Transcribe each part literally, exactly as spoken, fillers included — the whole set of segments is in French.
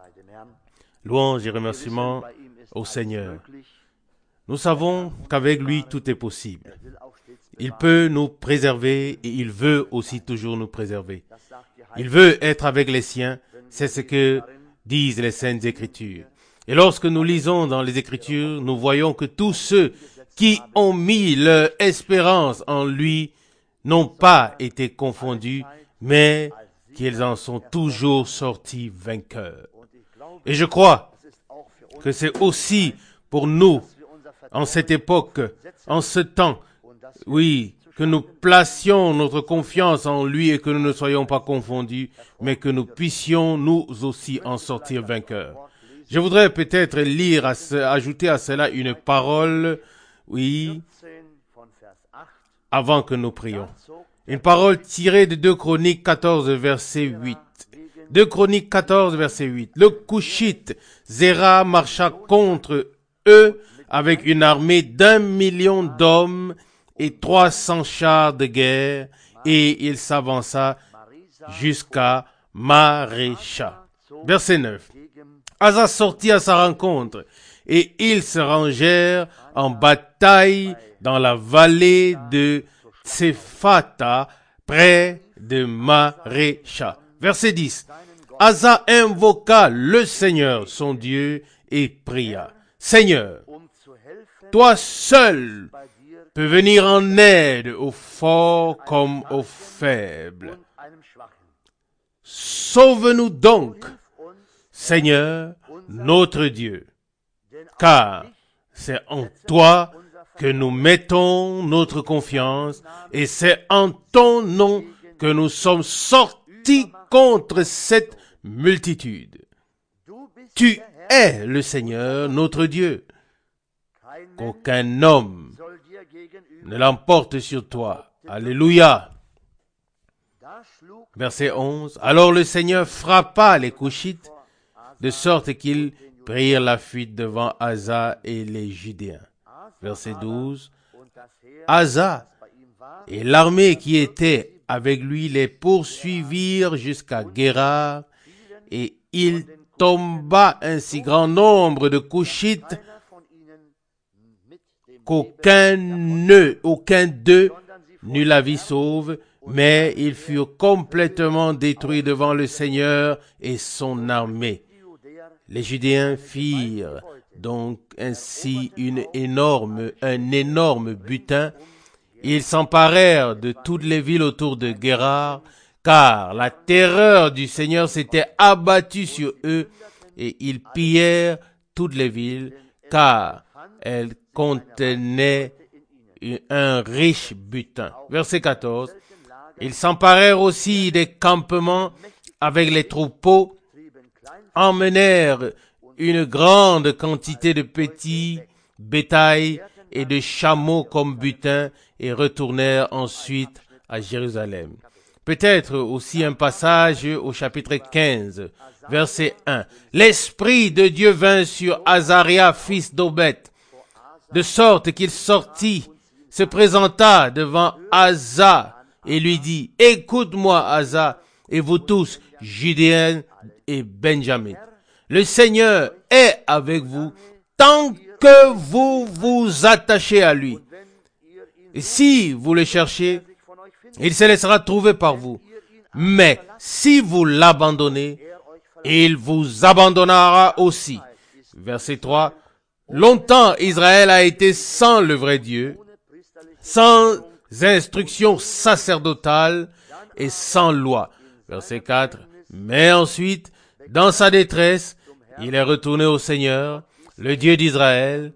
Louange et remerciements au Seigneur. Nous savons qu'avec lui, tout est possible. Il peut nous préserver et il veut aussi toujours nous préserver. Il veut être avec les siens, c'est ce que disent les Saintes Écritures. Et lorsque nous lisons dans les Écritures, nous voyons que tous ceux qui ont mis leur espérance en lui n'ont pas été confondus, mais qu'ils en sont toujours sortis vainqueurs. Et je crois que c'est aussi pour nous, en cette époque, en ce temps, oui, que nous placions notre confiance en lui et que nous ne soyons pas confondus, mais que nous puissions nous aussi en sortir vainqueurs. Je voudrais peut-être lire, à ce, ajouter à cela une parole, oui, avant que nous prions. Une parole tirée de deux Chroniques quatorze, verset huit. deux Chroniques quatorze, verset huit. Le Coushite, Zéra, marcha contre eux avec une armée d'un million d'hommes et trois cents chars de guerre, et il s'avança jusqu'à Marécha. Verset neuf. Asa sortit à sa rencontre, et ils se rangèrent en bataille dans la vallée de Tsephata, près de Marécha. Verset dix. Asa invoqua le Seigneur, son Dieu, et pria. Seigneur, toi seul peux venir en aide aux forts comme aux faibles. Sauve-nous donc, Seigneur, notre Dieu, car c'est en toi que nous mettons notre confiance et c'est en ton nom que nous sommes sortis contre cette multitude. Tu es le Seigneur, notre Dieu. Qu'aucun homme ne l'emporte sur toi. Alléluia. Verset onze. Alors le Seigneur frappa les Couchites, de sorte qu'ils prirent la fuite devant Asa et les Judéens. Verset douze. Asa et l'armée qui était avec lui les poursuivirent jusqu'à Guérar, et il tomba un si grand nombre de Couchites qu'aucun nœud, aucun d'eux n'eut la vie sauve, mais ils furent complètement détruits devant le Seigneur et son armée. Les Judéens firent donc ainsi une énorme, un énorme butin. Ils s'emparèrent de toutes les villes autour de Guérar, car la terreur du Seigneur s'était abattue sur eux, et ils pillèrent toutes les villes, car elles contenaient un riche butin. Verset quatorze. Ils s'emparèrent aussi des campements avec les troupeaux, emmenèrent une grande quantité de petits bétails et de chameaux comme butin et retournèrent ensuite à Jérusalem. Peut-être aussi un passage au chapitre quinze, verset un. L'Esprit de Dieu vint sur Azaria, fils d'Obed, de sorte qu'il sortit, se présenta devant Asa et lui dit, « Écoute-moi, Asa, et vous tous, Judéens et Benjamin. Le Seigneur est avec vous tant que vous vous attachez à lui. Et si vous le cherchez, il se laissera trouver par vous. Mais si vous l'abandonnez, il vous abandonnera aussi. » Verset trois. Longtemps Israël a été sans le vrai Dieu, sans instruction sacerdotale et sans loi. Verset quatre. Mais ensuite, dans sa détresse, il est retourné au Seigneur, le Dieu d'Israël,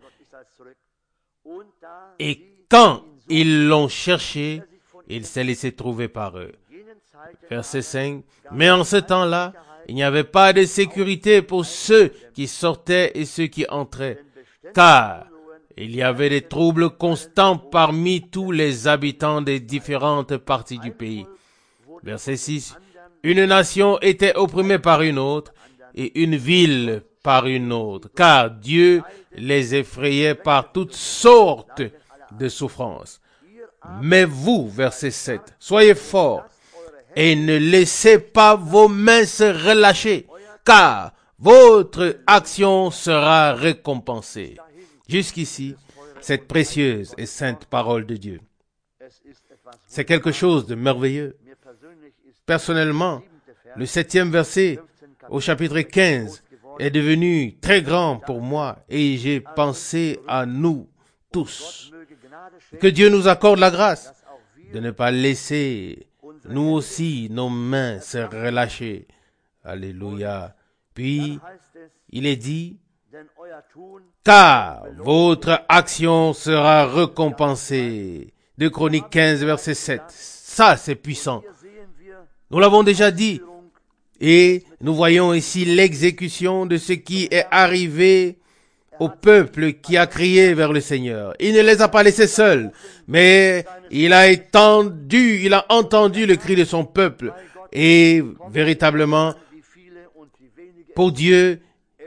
et quand ils l'ont cherché, il s'est laissé trouver par eux. Verset cinq. Mais en ce temps-là, il n'y avait pas de sécurité pour ceux qui sortaient et ceux qui entraient, car il y avait des troubles constants parmi tous les habitants des différentes parties du pays. Verset six. Une nation était opprimée par une autre, et une ville par une autre, car Dieu les effrayait par toutes sortes de souffrances. Mais vous, verset sept, soyez forts, et ne laissez pas vos mains se relâcher, car votre action sera récompensée. Jusqu'ici, cette précieuse et sainte parole de Dieu. C'est quelque chose de merveilleux. Personnellement, le septième verset au chapitre quinze est devenu très grand pour moi et j'ai pensé à nous tous. Que Dieu nous accorde la grâce de ne pas laisser nous aussi nos mains se relâcher. Alléluia. Puis, il est dit, car votre action sera récompensée. deux Chroniques quinze, verset sept. Ça, c'est puissant. Nous l'avons déjà dit. Et nous voyons ici l'exécution de ce qui est arrivé au peuple qui a crié vers le Seigneur. Il ne les a pas laissés seuls, mais il a étendu, il a entendu le cri de son peuple. Et véritablement, pour Dieu,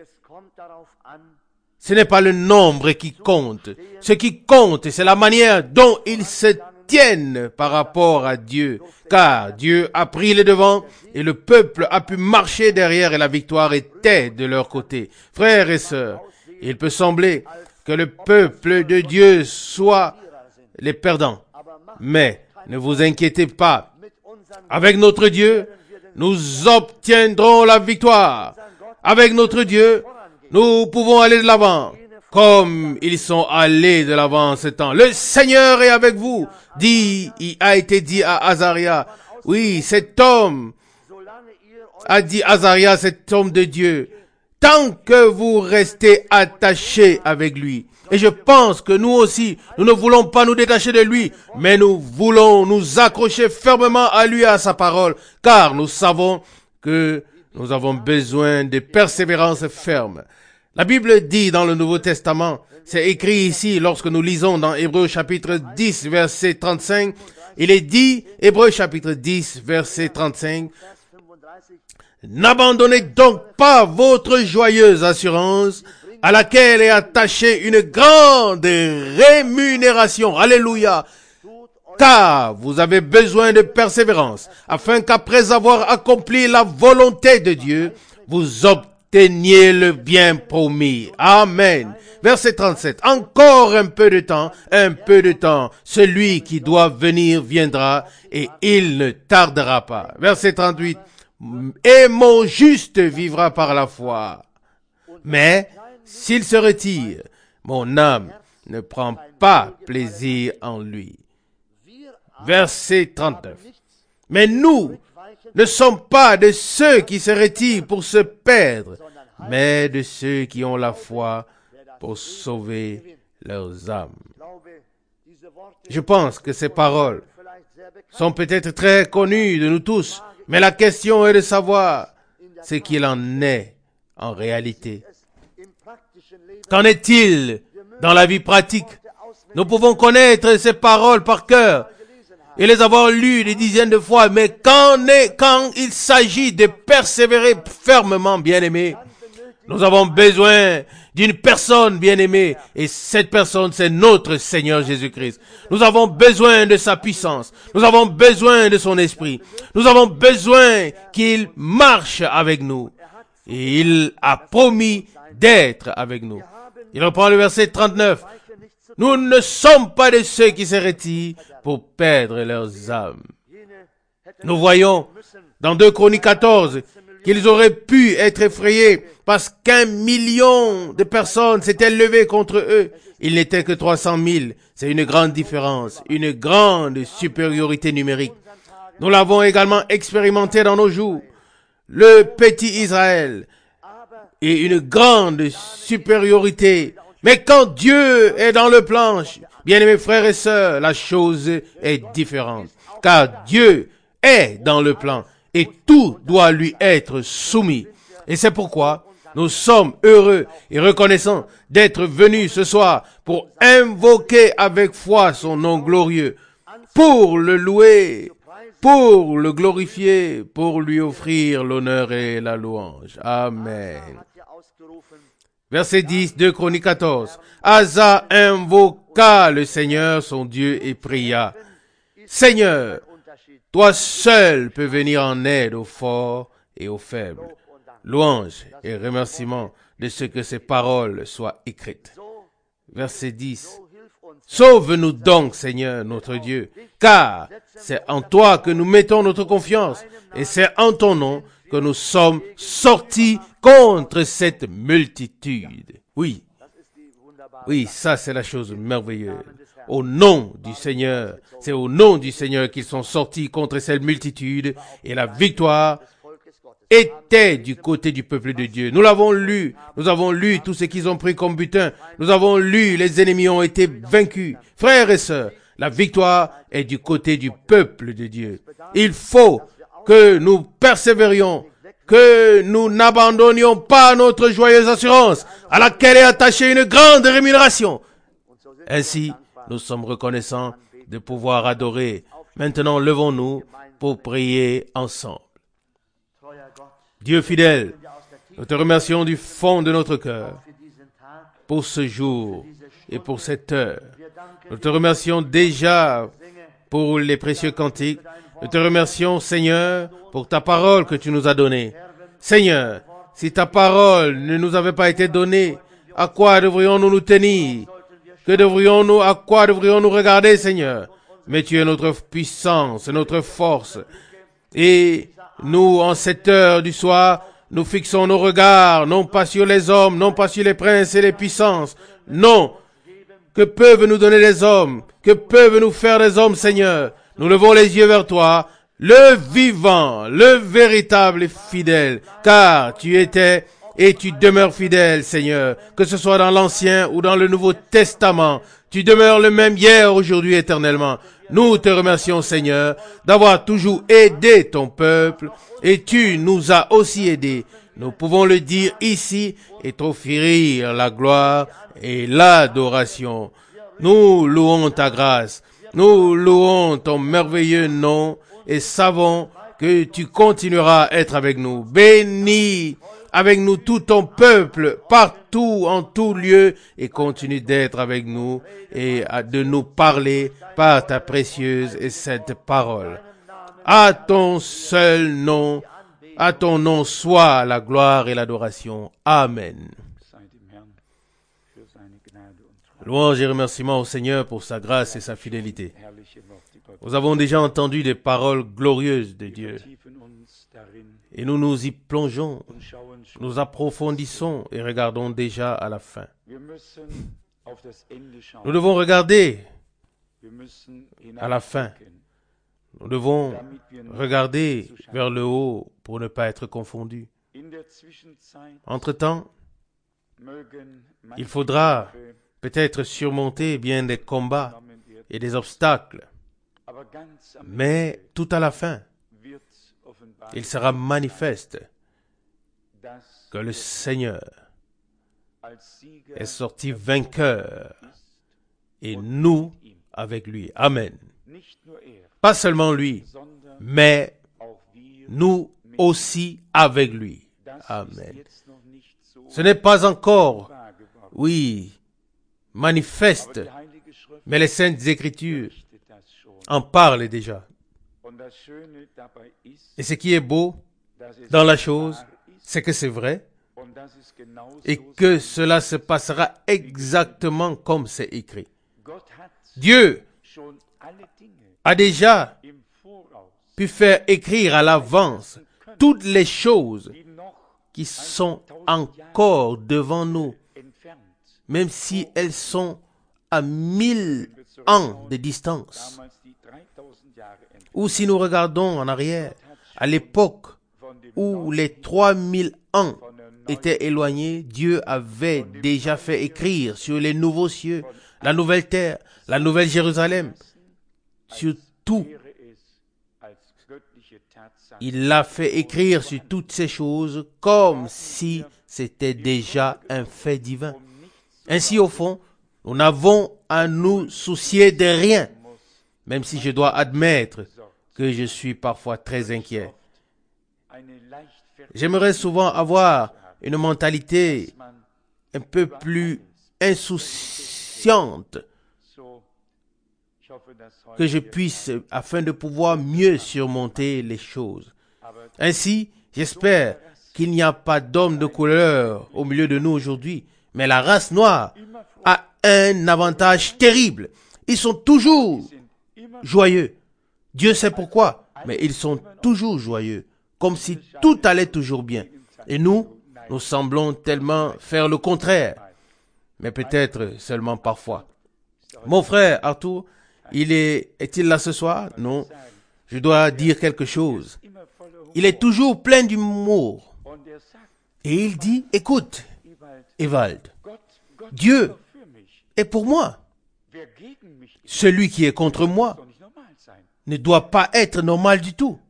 ce n'est pas le nombre qui compte. Ce qui compte, c'est la manière dont ils se tiennent par rapport à Dieu. Car Dieu a pris le devant et le peuple a pu marcher derrière et la victoire était de leur côté. Frères et sœurs, il peut sembler que le peuple de Dieu soit les perdants. Mais ne vous inquiétez pas. Avec notre Dieu, nous obtiendrons la victoire. Avec notre Dieu, nous pouvons aller de l'avant, comme ils sont allés de l'avant en ce temps. Le Seigneur est avec vous, dit, il a été dit à Azaria. Oui, cet homme a dit Azaria, cet homme de Dieu, tant que vous restez attachés avec lui. Et je pense que nous aussi, nous ne voulons pas nous détacher de lui, mais nous voulons nous accrocher fermement à lui et à sa parole, car nous savons que nous avons besoin de persévérance ferme. La Bible dit dans le Nouveau Testament, c'est écrit ici lorsque nous lisons dans Hébreux chapitre dix, verset trente-cinq, il est dit, Hébreux chapitre dix, verset trente-cinq, n'abandonnez donc pas votre joyeuse assurance à laquelle est attachée une grande rémunération. Alléluia. Car vous avez besoin de persévérance, afin qu'après avoir accompli la volonté de Dieu, vous obteniez le bien promis. Amen. Verset trente-sept. Encore un peu de temps, un peu de temps. Celui qui doit venir viendra et il ne tardera pas. Verset trente-huit. Et mon juste vivra par la foi. Mais s'il se retire, mon âme ne prend pas plaisir en lui. Verset trente-neuf. Mais nous ne sommes pas de ceux qui se retirent pour se perdre, mais de ceux qui ont la foi pour sauver leurs âmes. Je pense que ces paroles sont peut-être très connues de nous tous, mais la question est de savoir ce qu'il en est en réalité. Qu'en est-il dans la vie pratique? Nous pouvons connaître ces paroles par cœur et les avoir lues des dizaines de fois, mais quand, est, quand il s'agit de persévérer fermement, bien-aimés, nous avons besoin d'une personne bien-aimée, et cette personne, c'est notre Seigneur Jésus-Christ. Nous avons besoin de sa puissance, nous avons besoin de son esprit, nous avons besoin qu'il marche avec nous, et il a promis d'être avec nous. Il reprend le verset trente-neuf. Nous ne sommes pas de ceux qui se retirent pour perdre leurs âmes. Nous voyons dans deux Chroniques quatorze qu'ils auraient pu être effrayés parce qu'un million de personnes s'étaient levées contre eux. Il n'était que trois cent mille. C'est une grande différence, une grande supériorité numérique. Nous l'avons également expérimenté dans nos jours. Le petit Israël et une grande supériorité. Mais quand Dieu est dans le plan, bien-aimés frères et sœurs, la chose est différente. Car Dieu est dans le plan et tout doit lui être soumis. Et c'est pourquoi nous sommes heureux et reconnaissants d'être venus ce soir pour invoquer avec foi son nom glorieux, pour le louer, pour le glorifier, pour lui offrir l'honneur et la louange. Amen. Verset dix, deux Chroniques quatorze. Asa invoqua le Seigneur, son Dieu, et pria. Seigneur, toi seul peux venir en aide aux forts et aux faibles. louange et remerciement de ce que ces paroles soient écrites. Verset dix. Sauve-nous donc, Seigneur, notre Dieu, car c'est en toi que nous mettons notre confiance et c'est en ton nom que nous sommes sortis contre cette multitude. Oui, oui, ça c'est la chose merveilleuse. Au nom du Seigneur, c'est au nom du Seigneur qu'ils sont sortis contre cette multitude et la victoire était du côté du peuple de Dieu. Nous l'avons lu, nous avons lu tout ce qu'ils ont pris comme butin. Nous avons lu, les ennemis ont été vaincus. Frères et sœurs, la victoire est du côté du peuple de Dieu. Il faut que nous persévérions, que nous n'abandonnions pas notre joyeuse assurance, à laquelle est attachée une grande rémunération. Ainsi, nous sommes reconnaissants de pouvoir adorer. Maintenant, levons-nous pour prier ensemble. Dieu fidèle, nous te remercions du fond de notre cœur pour ce jour et pour cette heure. Nous te remercions déjà pour les précieux cantiques. Nous te remercions, Seigneur, pour ta parole que tu nous as donnée. Seigneur, si ta parole ne nous avait pas été donnée, à quoi devrions-nous nous tenir? Que devrions-nous, à quoi devrions-nous regarder, Seigneur? Mais tu es notre puissance, notre force. Et nous, en cette heure du soir, nous fixons nos regards, non pas sur les hommes, non pas sur les princes et les puissances. Non. Que peuvent nous donner les hommes? Que peuvent nous faire les hommes, Seigneur? Nous levons les yeux vers toi, le vivant, le véritable et fidèle, car tu étais et tu demeures fidèle, Seigneur, que ce soit dans l'Ancien ou dans le Nouveau Testament. Tu demeures le même hier, aujourd'hui, éternellement. Nous te remercions, Seigneur, d'avoir toujours aidé ton peuple et tu nous as aussi aidés. Nous pouvons le dire ici et t'offrir la gloire et l'adoration. Nous louons ta grâce. Nous louons ton merveilleux nom et savons que tu continueras à être avec nous. Bénis avec nous tout ton peuple, partout, en tout lieu, et continue d'être avec nous et de nous parler par ta précieuse et sainte parole. À ton seul nom, à ton nom soit la gloire et l'adoration. Amen. Louange et remerciement au Seigneur pour sa grâce et sa fidélité. Nous avons déjà entendu des paroles glorieuses de Dieu. Et nous nous y plongeons, nous approfondissons et regardons déjà à la fin. Nous devons regarder à la fin. Nous devons regarder vers le haut pour ne pas être confondus. Entre-temps, il faudra peut-être surmonter bien des combats et des obstacles. Mais tout à la fin, il sera manifeste que le Seigneur est sorti vainqueur et nous avec lui. Amen. Pas seulement lui, mais nous aussi avec lui. Amen. Ce n'est pas encore, oui, manifeste, mais les Saintes Écritures en parlent déjà. Et ce qui est beau dans la chose, c'est que c'est vrai et que cela se passera exactement comme c'est écrit. Dieu a déjà pu faire écrire à l'avance toutes les choses qui sont encore devant nous, même si elles sont à mille ans de distance. Ou si nous regardons en arrière, à l'époque où les trois mille ans étaient éloignés, Dieu avait déjà fait écrire sur les nouveaux cieux, la nouvelle terre, la nouvelle Jérusalem, sur tout. Il l'a fait écrire sur toutes ces choses comme si c'était déjà un fait divin. Ainsi, au fond, nous n'avons à nous soucier de rien, même si je dois admettre que je suis parfois très inquiet. J'aimerais souvent avoir une mentalité un peu plus insouciante, que je puisse, afin de pouvoir mieux surmonter les choses. Ainsi, j'espère qu'il n'y a pas d'homme de couleur au milieu de nous aujourd'hui, mais la race noire a un avantage terrible. Ils sont toujours joyeux. Dieu sait pourquoi, mais ils sont toujours joyeux, comme si tout allait toujours bien. Et nous, nous semblons tellement faire le contraire, mais peut-être seulement parfois. Mon frère Arthur, il est, est-il là ce soir? Non. Je dois dire quelque chose. Il est toujours plein d'humour. Et il dit, écoute, Ewald, Dieu est pour moi. Celui qui est contre moi ne doit pas être normal du tout.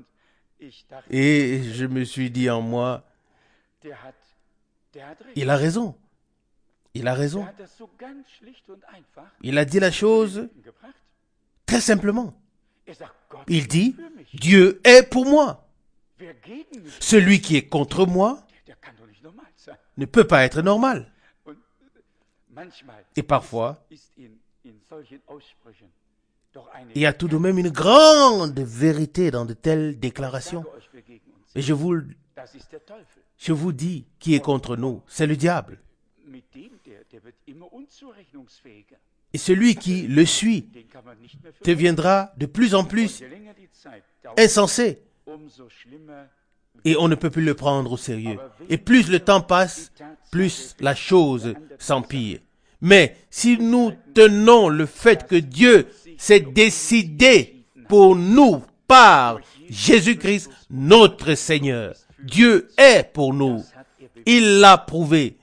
Et je me suis dit en moi, il a raison. Il a raison. Il a dit la chose très simplement. Il dit, Dieu est pour moi. Celui qui est contre moi ne peut pas être normal. Et parfois, il y a tout de même une grande vérité dans de telles déclarations. Et je vous, je vous dis, qui est contre nous, c'est le diable. Et celui qui le suit deviendra de plus en plus insensé. Et on ne peut plus le prendre au sérieux. Et plus le temps passe, plus la chose s'empire. Mais si nous tenons le fait que Dieu s'est décidé pour nous par Jésus-Christ, notre Seigneur, Dieu est pour nous. Il l'a prouvé.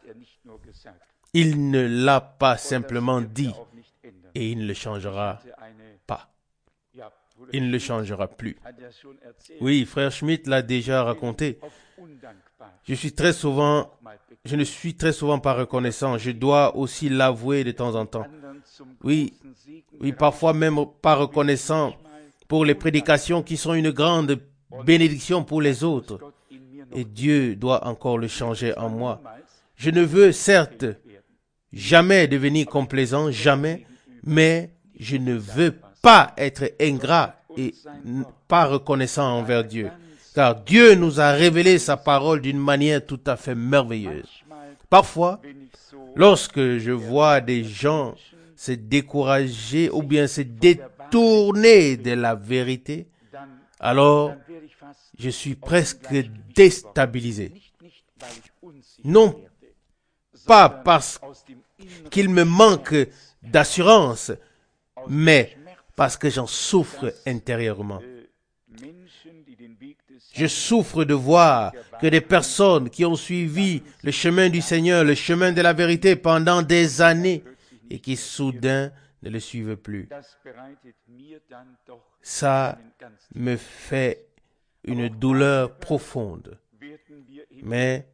Il ne l'a pas simplement dit et il ne le changera pas. Il ne le changera plus. Oui, frère Schmitt l'a déjà raconté. Je suis très souvent, je ne suis très souvent pas reconnaissant. Je dois aussi l'avouer de temps en temps. Oui, oui, parfois même pas reconnaissant pour les prédications qui sont une grande bénédiction pour les autres. Et Dieu doit encore le changer en moi. Je ne veux certes jamais devenir complaisant, jamais, mais je ne veux pas être ingrat et pas reconnaissant envers Dieu. Car Dieu nous a révélé sa parole d'une manière tout à fait merveilleuse. Parfois, lorsque je vois des gens se décourager ou bien se détourner de la vérité, alors je suis presque déstabilisé. Non pas parce qu'il me manque d'assurance, mais parce que j'en souffre intérieurement. Je souffre de voir que des personnes qui ont suivi le chemin du Seigneur, le chemin de la vérité pendant des années et qui soudain ne le suivent plus. Ça me fait une douleur profonde. Mais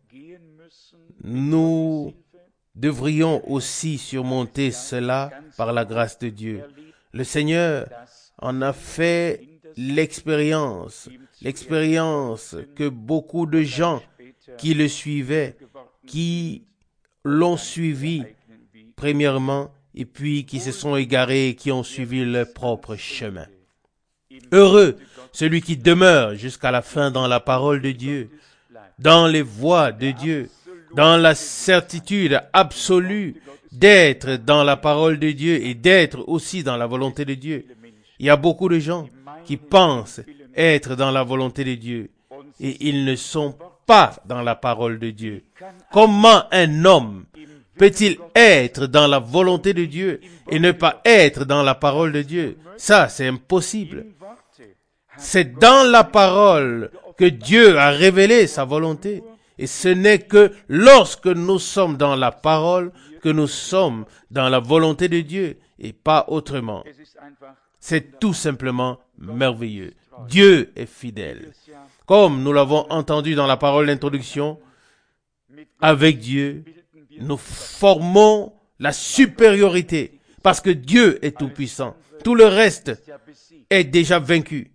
nous devrions aussi surmonter cela par la grâce de Dieu. Le Seigneur en a fait l'expérience, l'expérience que beaucoup de gens qui le suivaient, qui l'ont suivi premièrement, et puis qui se sont égarés et qui ont suivi leur propre chemin. Heureux celui qui demeure jusqu'à la fin dans la parole de Dieu, dans les voies de Dieu, dans la certitude absolue d'être dans la parole de Dieu et d'être aussi dans la volonté de Dieu. Il y a beaucoup de gens qui pensent être dans la volonté de Dieu et ils ne sont pas dans la parole de Dieu. Comment un homme peut-il être dans la volonté de Dieu et ne pas être dans la parole de Dieu? Ça, c'est impossible. C'est dans la parole que Dieu a révélé sa volonté. Et ce n'est que lorsque nous sommes dans la parole que nous sommes dans la volonté de Dieu et pas autrement. C'est tout simplement merveilleux. Dieu est fidèle. Comme nous l'avons entendu dans la parole d'introduction, avec Dieu, nous formons la supériorité parce que Dieu est tout-puissant. Tout le reste est déjà vaincu.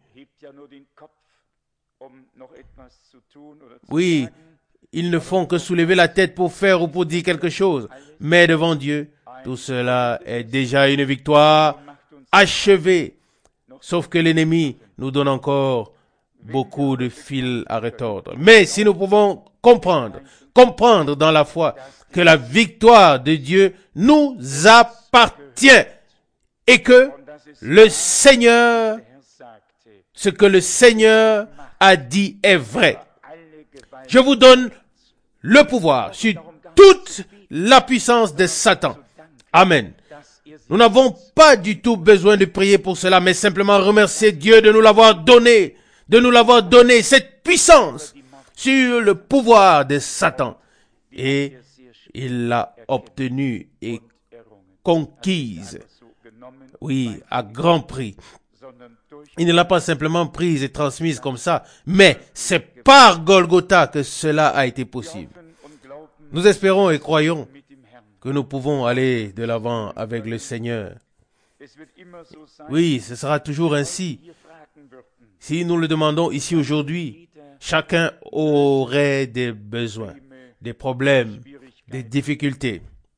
Oui, ils ne font que soulever la tête pour faire ou pour dire quelque chose. Mais devant Dieu, tout cela est déjà une victoire achevée. Sauf que l'ennemi nous donne encore beaucoup de fils à retordre. Mais si nous pouvons comprendre, comprendre dans la foi que la victoire de Dieu nous appartient et que le Seigneur, ce que le Seigneur a dit est vrai. Je vous donne le pouvoir sur toute la puissance de Satan. Amen. Nous n'avons pas du tout besoin de prier pour cela, mais simplement remercier Dieu de nous l'avoir donné, de nous l'avoir donné, cette puissance sur le pouvoir de Satan. Et il l'a obtenue et conquise, oui, à grand prix. Il ne l'a pas simplement prise et transmise comme ça, mais c'est par Golgotha que cela a été possible. Nous espérons et croyons que nous pouvons aller de l'avant avec le Seigneur. Oui, ce sera toujours ainsi. Si nous le demandons ici aujourd'hui, chacun aurait des besoins, des problèmes, des difficultés.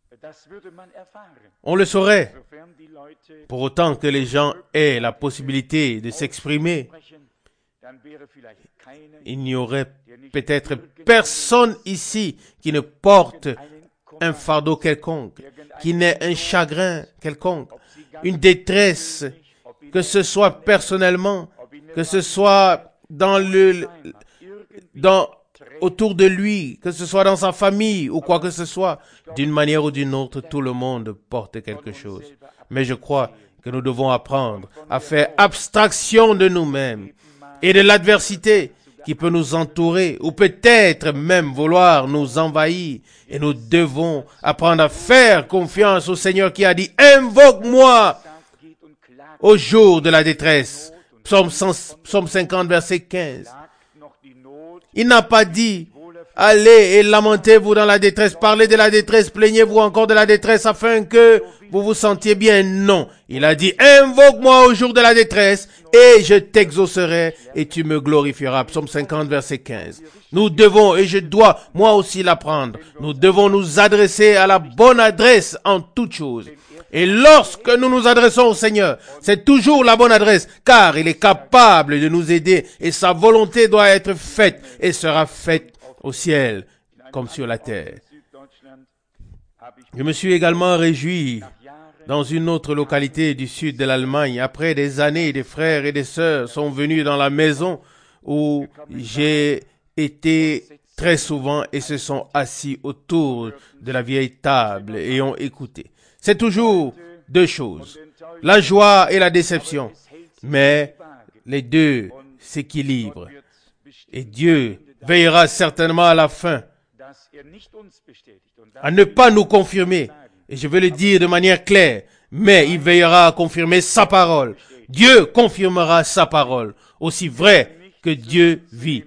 On le saurait, pour autant que les gens aient la possibilité de s'exprimer. Il n'y aurait peut-être personne ici qui ne porte un fardeau quelconque, qui n'ait un chagrin quelconque, une détresse, que ce soit personnellement, que ce soit dans le, dans, autour de lui, que ce soit dans sa famille ou quoi que ce soit. D'une manière ou d'une autre, tout le monde porte quelque chose. Mais je crois que nous devons apprendre à faire abstraction de nous-mêmes et de l'adversité qui peut nous entourer ou peut-être même vouloir nous envahir. Et nous devons apprendre à faire confiance au Seigneur qui a dit « Invoque-moi au jour de la détresse ». Psaume, Psaume cinquante, verset quinze. Il n'a pas dit « Allez et lamentez-vous dans la détresse, parlez de la détresse, plaignez-vous encore de la détresse afin que vous vous sentiez bien. » Non, il a dit « Invoque-moi au jour de la détresse et je t'exaucerai et tu me glorifieras. » Psaume cinquante, verset quinze. Nous devons, et je dois moi aussi l'apprendre, nous devons nous adresser à la bonne adresse en toutes choses. Et lorsque nous nous adressons au Seigneur, c'est toujours la bonne adresse, car il est capable de nous aider et sa volonté doit être faite et sera faite au ciel comme sur la terre. Je me suis également réjoui dans une autre localité du sud de l'Allemagne. Après des années, des frères et des sœurs sont venus dans la maison où j'ai été très souvent et se sont assis autour de la vieille table et ont écouté. C'est toujours deux choses, la joie et la déception, mais les deux s'équilibrent. Et Dieu veillera certainement à la fin à ne pas nous confirmer, et je veux le dire de manière claire, mais il veillera à confirmer sa parole. Dieu confirmera sa parole, aussi vrai que Dieu vit.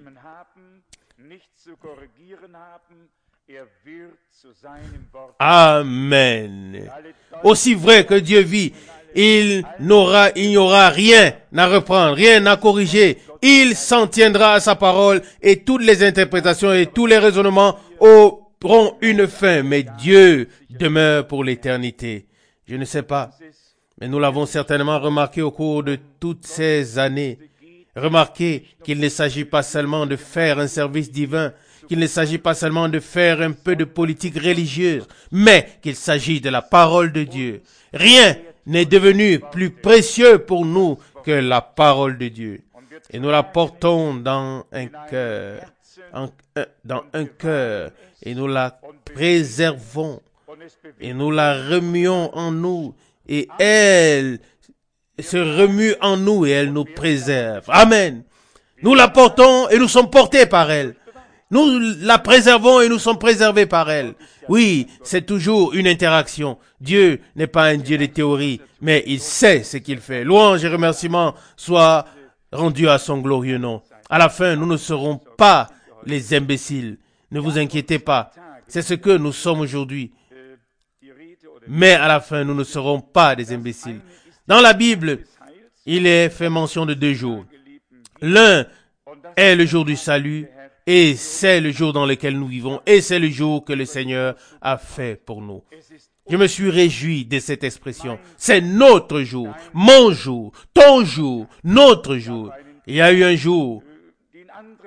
Amen. Aussi vrai que Dieu vit, il n'aura, il n'y aura rien à reprendre, rien à corriger. Il s'en tiendra à sa parole et toutes les interprétations et tous les raisonnements auront une fin. Mais Dieu demeure pour l'éternité. Je ne sais pas, mais nous l'avons certainement remarqué au cours de toutes ces années. Remarquez qu'il ne s'agit pas seulement de faire un service divin, qu'il ne s'agit pas seulement de faire un peu de politique religieuse, mais qu'il s'agit de la parole de Dieu. Rien n'est devenu plus précieux pour nous que la parole de Dieu. Et nous la portons dans un cœur, en, dans un cœur, et nous la préservons, et nous la remuons en nous, et elle se remue en nous, et elle nous préserve. Amen. Nous la portons, et nous sommes portés par elle. Nous la préservons et nous sommes préservés par elle. Oui, c'est toujours une interaction. Dieu n'est pas un Dieu de théorie, mais il sait ce qu'il fait. Louange et remerciements soient rendus à son glorieux nom. À la fin, nous ne serons pas les imbéciles. Ne vous inquiétez pas. C'est ce que nous sommes aujourd'hui. Mais à la fin, nous ne serons pas des imbéciles. Dans la Bible, il est fait mention de deux jours. L'un est le jour du salut, et c'est le jour dans lequel nous vivons, et c'est le jour que le Seigneur a fait pour nous. Je me suis réjoui de cette expression. C'est notre jour, mon jour, ton jour, notre jour. Il y a eu un jour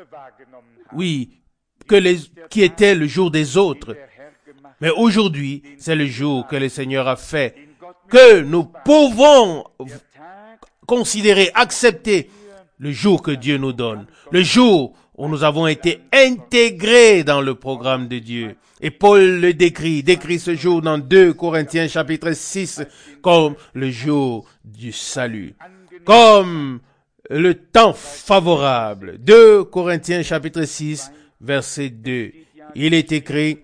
oui, que les, qui était le jour des autres. Mais aujourd'hui, c'est le jour que le Seigneur a fait, que nous pouvons considérer, accepter le jour que Dieu nous donne, le jour où nous avons été intégrés dans le programme de Dieu. Et Paul le décrit, décrit ce jour dans deux Corinthiens chapitre six comme le jour du salut, comme le temps favorable. deux Corinthiens chapitre six verset deux. Il est écrit: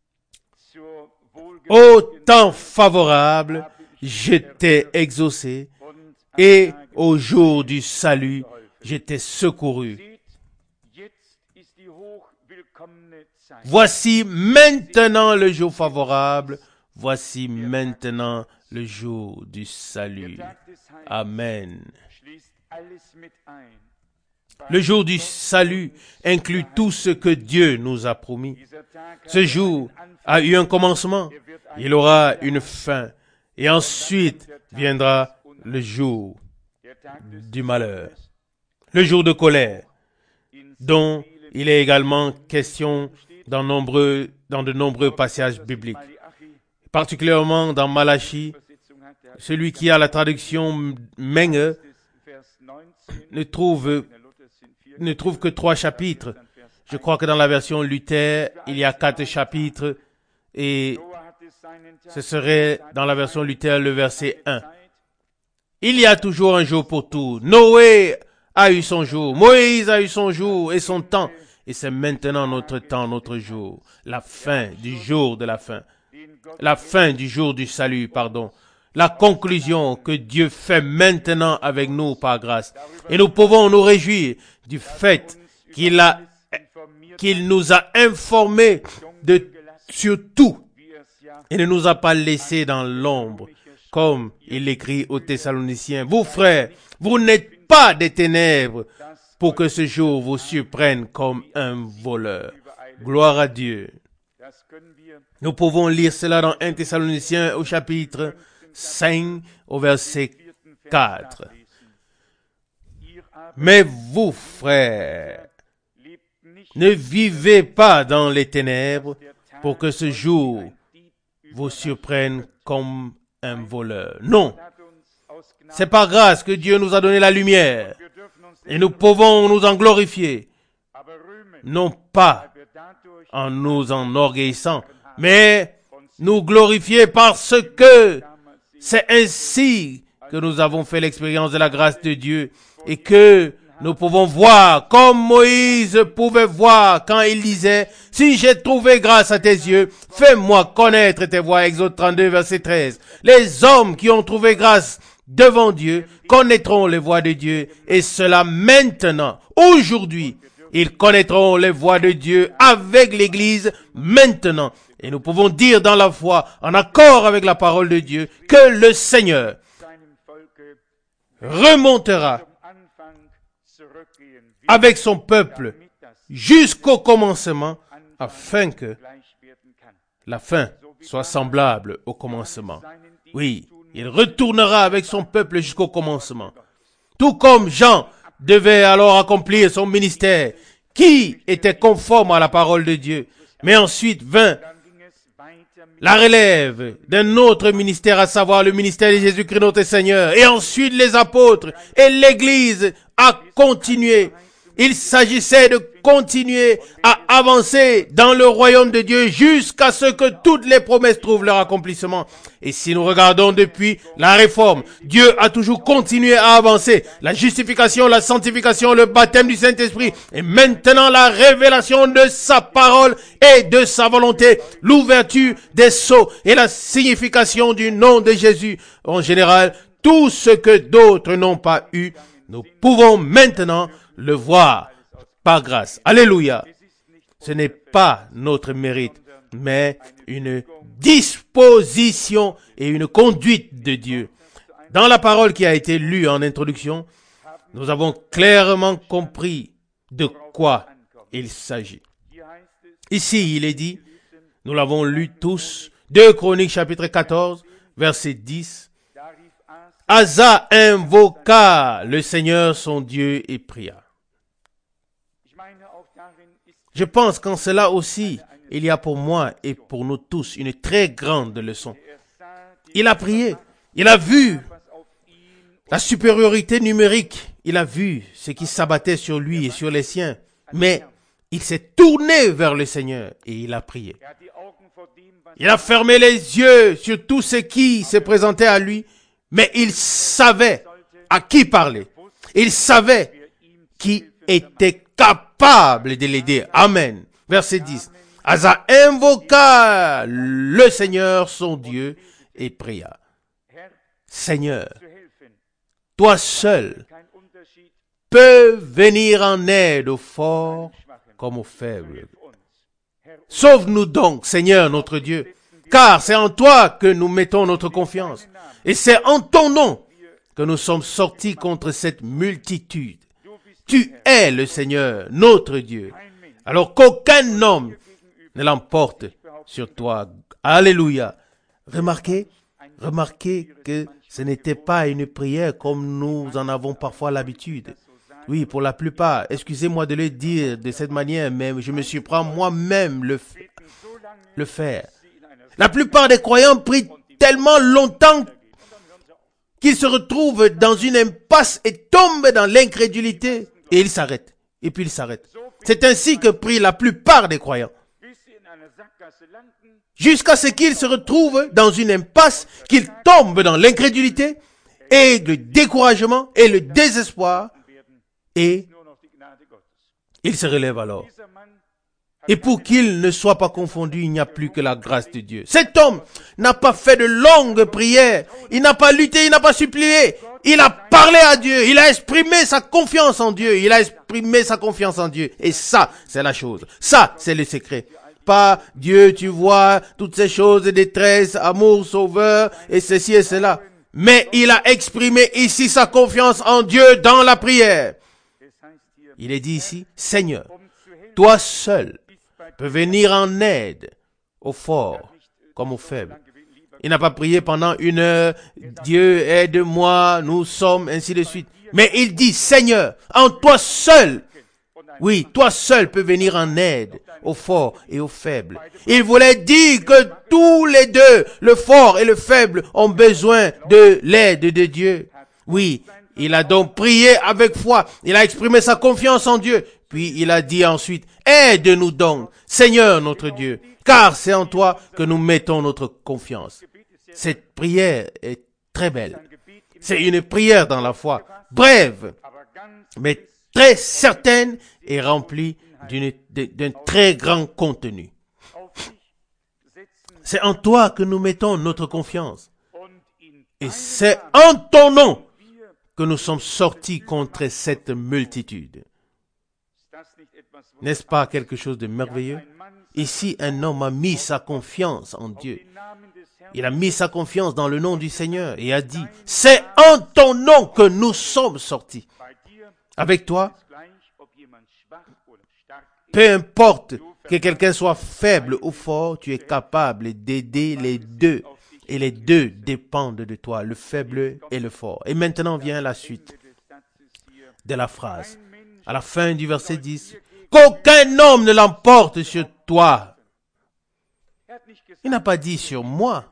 au temps favorable, je t'ai exaucé, et au jour du salut, je t'ai secouru. Voici maintenant le jour favorable, voici maintenant le jour du salut. Amen. Le jour du salut inclut tout ce que Dieu nous a promis. Ce jour a eu un commencement, il aura une fin, et ensuite viendra le jour du malheur, le jour de colère, dont il est également question dans, nombreux, dans de nombreux passages bibliques. Particulièrement dans Malachie, celui qui a la traduction Menge ne trouve, ne trouve que trois chapitres. Je crois que dans la version Luther, il y a quatre chapitres, et ce serait dans la version Luther le verset un. Il y a toujours un jour pour tout. Noé a eu son jour, Moïse a eu son jour et son temps. Et c'est maintenant notre temps, notre jour. La fin du jour de la fin. La fin du jour du salut, pardon. La conclusion que Dieu fait maintenant avec nous par grâce. Et nous pouvons nous réjouir du fait qu'il a, qu'il nous a informés de, sur tout. Il ne nous a pas laissés dans l'ombre. Comme il l'écrit aux Thessaloniciens. Vous frères, vous n'êtes pas des ténèbres, pour que ce jour vous surprenne comme un voleur. Gloire à Dieu. Nous pouvons lire cela dans un Thessaloniciens au chapitre cinq, au verset quatre. Mais vous, frères, ne vivez pas dans les ténèbres, pour que ce jour vous surprenne comme un voleur. Non. C'est par grâce que Dieu nous a donné la lumière. Et nous pouvons nous en glorifier, non pas en nous enorgueillissant, mais nous glorifier parce que c'est ainsi que nous avons fait l'expérience de la grâce de Dieu et que nous pouvons voir comme Moïse pouvait voir quand il disait « Si j'ai trouvé grâce à tes yeux, fais-moi connaître tes voies » Exode trente-deux, verset treize. Les hommes qui ont trouvé grâce devant Dieu connaîtront les voies de Dieu, et cela maintenant, aujourd'hui. Ils connaîtront les voies de Dieu avec l'Église maintenant. Et nous pouvons dire dans la foi, en accord avec la parole de Dieu, que le Seigneur remontera avec son peuple jusqu'au commencement, afin que la fin soit semblable au commencement. Oui, il retournera avec son peuple jusqu'au commencement. Tout comme Jean devait alors accomplir son ministère, qui était conforme à la parole de Dieu. Mais ensuite vint la relève d'un autre ministère, à savoir le ministère de Jésus-Christ notre Seigneur. Et ensuite les apôtres et l'Église a continué. Il s'agissait de continuer à avancer dans le royaume de Dieu jusqu'à ce que toutes les promesses trouvent leur accomplissement. Et si nous regardons depuis la réforme, Dieu a toujours continué à avancer. La justification, la sanctification, le baptême du Saint-Esprit et maintenant la révélation de sa parole et de sa volonté, l'ouverture des sceaux et la signification du nom de Jésus. En général, tout ce que d'autres n'ont pas eu, nous pouvons maintenant le voir par grâce. Alléluia. Ce n'est pas notre mérite, mais une disposition et une conduite de Dieu. Dans la parole qui a été lue en introduction, nous avons clairement compris de quoi il s'agit. Ici, il est dit, nous l'avons lu tous, deux Chroniques chapitre quatorze, verset dix. Asa invoqua le Seigneur son Dieu et pria. Je pense qu'en cela aussi, il y a pour moi et pour nous tous une très grande leçon. Il a prié, il a vu la supériorité numérique, il a vu ce qui s'abattait sur lui et sur les siens, mais il s'est tourné vers le Seigneur et il a prié. Il a fermé les yeux sur tout ce qui se présentait à lui, mais il savait à qui parler. Il savait qui était capable de l'aider. Amen. Verset dix. Asa invoqua le Seigneur son Dieu et pria. Seigneur, toi seul peux venir en aide aux forts comme aux faibles. Sauve-nous donc, Seigneur notre Dieu, car c'est en toi que nous mettons notre confiance. Et c'est en ton nom que nous sommes sortis contre cette multitude. Tu es le Seigneur, notre Dieu. Alors qu'aucun homme ne l'emporte sur toi. Alléluia. Remarquez, remarquez que ce n'était pas une prière comme nous en avons parfois l'habitude. Oui, pour la plupart, excusez-moi de le dire de cette manière, mais je me surprends moi-même le, le faire. La plupart des croyants prient tellement longtemps qu'ils se retrouvent dans une impasse et tombent dans l'incrédulité. Et ils s'arrêtent. Et puis ils s'arrêtent. C'est ainsi que prient la plupart des croyants. Jusqu'à ce qu'ils se retrouvent dans une impasse, qu'ils tombent dans l'incrédulité et le découragement et le désespoir. Et il se relève alors. Et pour qu'il ne soit pas confondu, il n'y a plus que la grâce de Dieu. Cet homme n'a pas fait de longues prières. Il n'a pas lutté, il n'a pas supplié. Il a parlé à Dieu. Il a exprimé sa confiance en Dieu. Il a exprimé sa confiance en Dieu. Et ça, c'est la chose. Ça, c'est le secret. Pas Dieu, tu vois, toutes ces choses de détresse, amour, sauveur, et ceci et cela. Mais il a exprimé ici sa confiance en Dieu dans la prière. Il est dit ici, Seigneur, toi seul peux venir en aide aux forts comme aux faibles. Il n'a pas prié pendant une heure, Dieu aide-moi, nous sommes, ainsi de suite. Mais il dit, Seigneur, en toi seul, oui, toi seul peux venir en aide aux forts et aux faibles. Il voulait dire que tous les deux, le fort et le faible, ont besoin de l'aide de Dieu. Oui, il a donc prié avec foi. Il a exprimé sa confiance en Dieu. Puis il a dit ensuite, aide-nous donc, Seigneur notre Dieu, car c'est en toi que nous mettons notre confiance. Cette prière est très belle. C'est une prière dans la foi, brève, mais très certaine et remplie d'une, d'un très grand contenu. C'est en toi que nous mettons notre confiance. Et c'est en ton nom que nous sommes sortis contre cette multitude. N'est-ce pas quelque chose de merveilleux? Ici, un homme a mis sa confiance en Dieu. Il a mis sa confiance dans le nom du Seigneur et a dit, c'est en ton nom que nous sommes sortis. Avec toi, peu importe que quelqu'un soit faible ou fort, tu es capable d'aider les deux. Et les deux dépendent de toi, le faible et le fort. Et maintenant vient la suite de la phrase. À la fin du verset dix, qu'aucun homme ne l'emporte sur toi. Il n'a pas dit sur moi.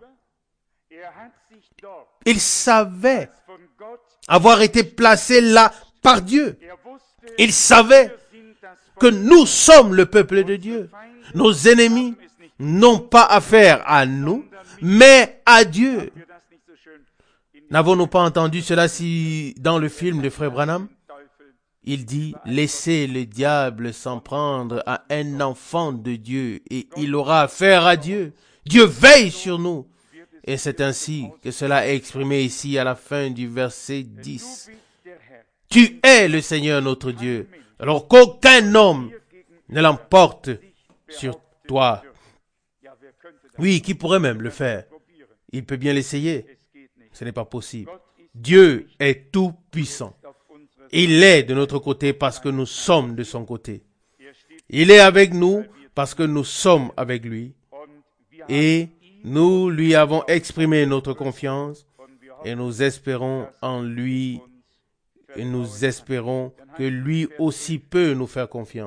Il savait avoir été placé là par Dieu. Il savait que nous sommes le peuple de Dieu. Nos ennemis n'ont pas affaire à nous, mais à Dieu. N'avons-nous pas entendu cela si dans le film de Frère Branham? Il dit, laissez le diable s'en prendre à un enfant de Dieu et il aura affaire à Dieu. Dieu veille sur nous. Et c'est ainsi que cela est exprimé ici à la fin du verset dix. Tu es le Seigneur notre Dieu, alors qu'aucun homme ne l'emporte sur toi. Oui, qui pourrait même le faire? Il peut bien l'essayer. Ce n'est pas possible. Dieu est tout puissant. Il est de notre côté parce que nous sommes de son côté. Il est avec nous parce que nous sommes avec lui. Et nous lui avons exprimé notre confiance et nous espérons en lui et nous espérons que lui aussi peut nous faire confiance.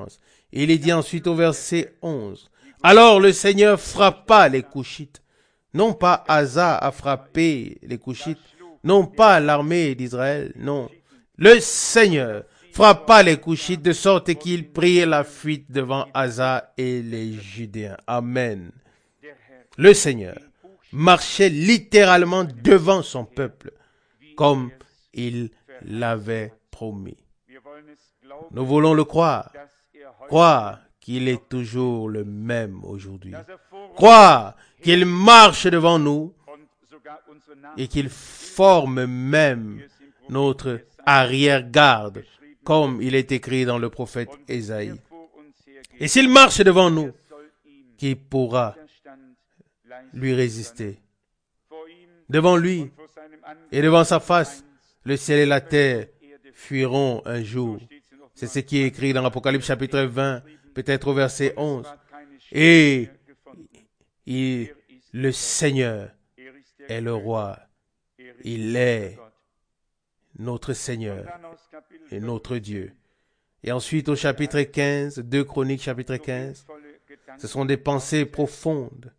Il est dit ensuite au verset onze. Alors le Seigneur frappa les Couchites. Non pas Asa a frappé les Couchites, non pas l'armée d'Israël, non. Le Seigneur frappa les Couchites de sorte qu'ils prirent la fuite devant Asa et les Judéens. Amen. Le Seigneur marchait littéralement devant son peuple, comme il l'avait promis. Nous voulons le croire, croire qu'il est toujours le même aujourd'hui, croire qu'il marche devant nous et qu'il forme même notre arrière-garde, comme il est écrit dans le prophète Ésaïe. Et s'il marche devant nous, qui pourra lui résister? Devant lui et devant sa face, le ciel et la terre fuiront un jour. C'est ce qui est écrit dans l'Apocalypse chapitre vingt, peut-être au verset onze. Et il, le Seigneur est le roi. Il est notre Seigneur et notre Dieu. Et ensuite au chapitre quinze, deux Chroniques chapitre quinze, ce sont des pensées profondes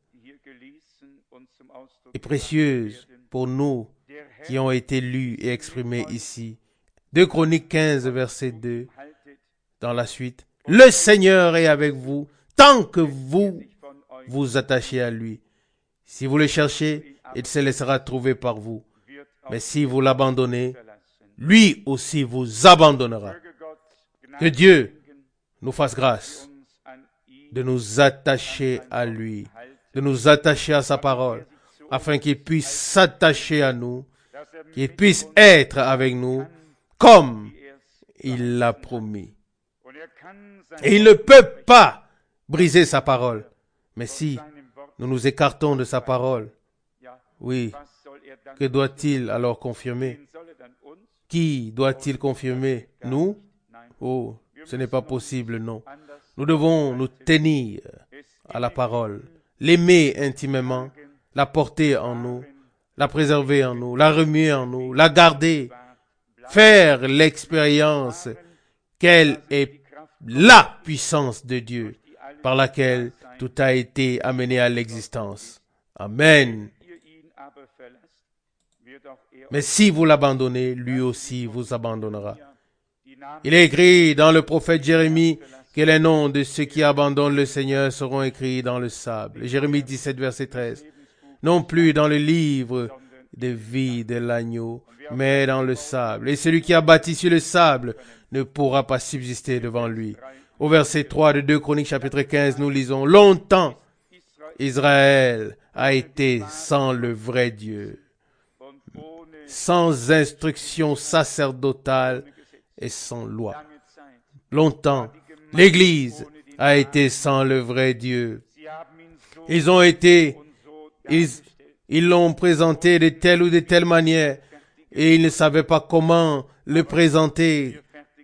et précieuses pour nous qui ont été lues et exprimées ici. deux Chroniques quinze, verset deux, dans la suite. Le Seigneur est avec vous tant que vous vous attachez à lui. Si vous le cherchez, il se laissera trouver par vous. Mais si vous l'abandonnez, lui aussi vous abandonnera. Que Dieu nous fasse grâce de nous attacher à lui, de nous attacher à sa parole, afin qu'il puisse s'attacher à nous, qu'il puisse être avec nous comme il l'a promis. Et il ne peut pas briser sa parole. Mais si nous nous écartons de sa parole, oui, que doit-il alors confirmer? Qui doit-il confirmer? Nous? Oh, ce n'est pas possible, non. Nous devons nous tenir à la parole, l'aimer intimement, la porter en nous, la préserver en nous, la remuer en nous, la garder, faire l'expérience qu'elle est la puissance de Dieu par laquelle tout a été amené à l'existence. Amen. Mais si vous l'abandonnez, lui aussi vous abandonnera. Il est écrit dans le prophète Jérémie que les noms de ceux qui abandonnent le Seigneur seront écrits dans le sable. Jérémie dix-sept, verset treize. Non plus dans le livre de vie de l'agneau, mais dans le sable. Et celui qui a bâti sur le sable ne pourra pas subsister devant lui. Au verset trois de deux Chroniques chapitre quinze, nous lisons: longtemps, Israël a été sans le vrai Dieu, sans instruction sacerdotale et sans loi. Longtemps, l'Église a été sans le vrai Dieu. Ils ont été, ils, ils l'ont présenté de telle ou de telle manière et ils ne savaient pas comment le présenter.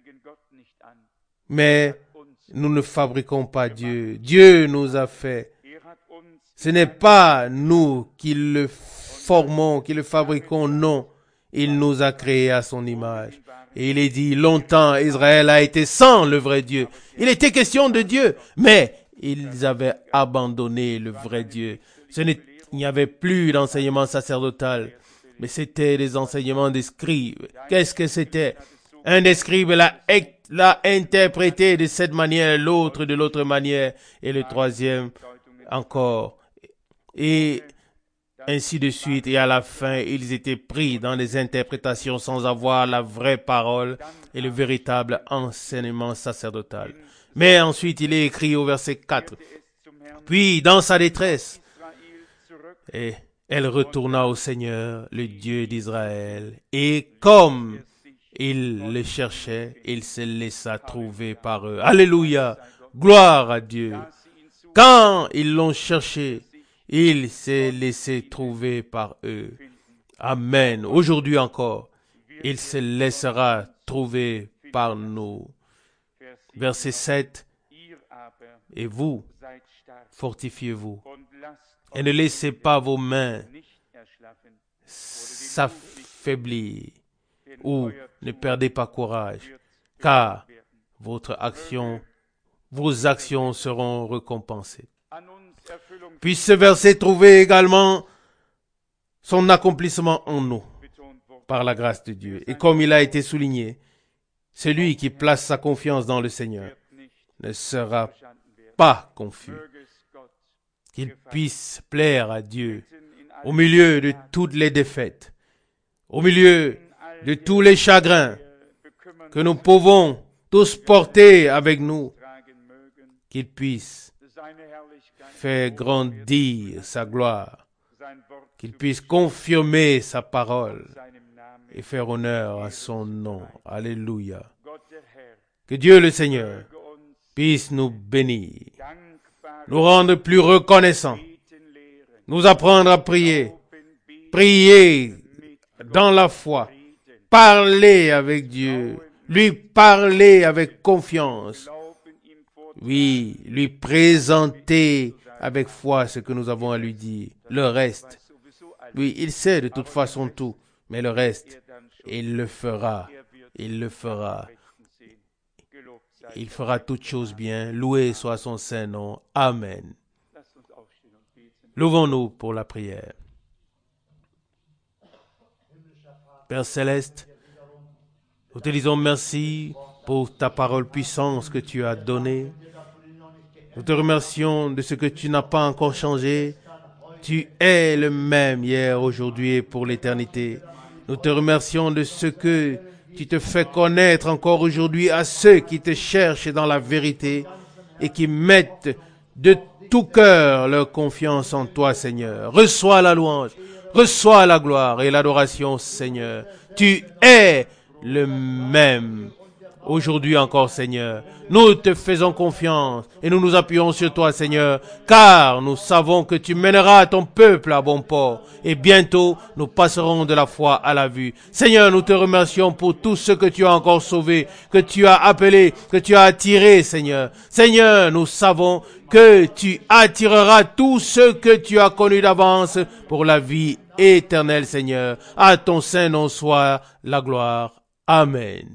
Mais nous ne fabriquons pas Dieu. Dieu nous a fait. Ce n'est pas nous qui le formons, qui le fabriquons, non. Il nous a créés à son image. Et il est dit, longtemps Israël a été sans le vrai Dieu. Il était question de Dieu, mais ils avaient abandonné le vrai Dieu. Ce n'est, il n'y avait plus d'enseignement sacerdotal, mais c'était des enseignements des scribes. Qu'est-ce que c'était? Un des scribes l'a, l'a interprété de cette manière, l'autre de l'autre manière, et le troisième encore. Et ainsi de suite, et à la fin, ils étaient pris dans des interprétations sans avoir la vraie parole et le véritable enseignement sacerdotal. Mais ensuite, il est écrit au verset quatre. Puis, dans sa détresse, et elle retourna au Seigneur, le Dieu d'Israël, et comme il le cherchait, il se laissa trouver par eux. Alléluia! Gloire à Dieu! Quand ils l'ont cherché, il s'est laissé trouver par eux. Amen. Aujourd'hui encore, il se laissera trouver par nous. Verset sept. Et vous, fortifiez-vous et ne laissez pas vos mains s'affaiblir ou ne perdez pas courage, car votre action vos actions seront récompensées. Puisse ce verset trouver également son accomplissement en nous, par la grâce de Dieu. Et comme il a été souligné, celui qui place sa confiance dans le Seigneur ne sera pas confus. Qu'il puisse plaire à Dieu au milieu de toutes les défaites, au milieu de tous les chagrins que nous pouvons tous porter avec nous, qu'il puisse faire grandir sa gloire, qu'il puisse confirmer sa parole et faire honneur à son nom. Alléluia. Que Dieu le Seigneur puisse nous bénir, nous rendre plus reconnaissants, nous apprendre à prier, prier dans la foi, parler avec Dieu, lui parler avec confiance, oui, lui présenter avec foi ce que nous avons à lui dire. Le reste, oui, il sait de toute façon tout, mais le reste, il le fera, il le fera. Il fera toutes choses bien. Loué soit son saint nom. Amen. Louvons-nous pour la prière. Père Céleste, nous te disons merci pour ta parole puissante que tu as donnée. Nous te remercions de ce que tu n'as pas encore changé. Tu es le même hier, aujourd'hui et pour l'éternité. Nous te remercions de ce que tu te fais connaître encore aujourd'hui à ceux qui te cherchent dans la vérité et qui mettent de tout cœur leur confiance en toi, Seigneur. Reçois la louange, reçois la gloire et l'adoration, Seigneur. Tu es le même. Aujourd'hui encore, Seigneur, nous te faisons confiance et nous nous appuyons sur toi, Seigneur, car nous savons que tu mèneras ton peuple à bon port et bientôt nous passerons de la foi à la vue. Seigneur, nous te remercions pour tout ce que tu as encore sauvé, que tu as appelé, que tu as attiré, Seigneur. Seigneur, nous savons que tu attireras tous ceux que tu as connus d'avance pour la vie éternelle, Seigneur. À ton saint nom soit la gloire. Amen.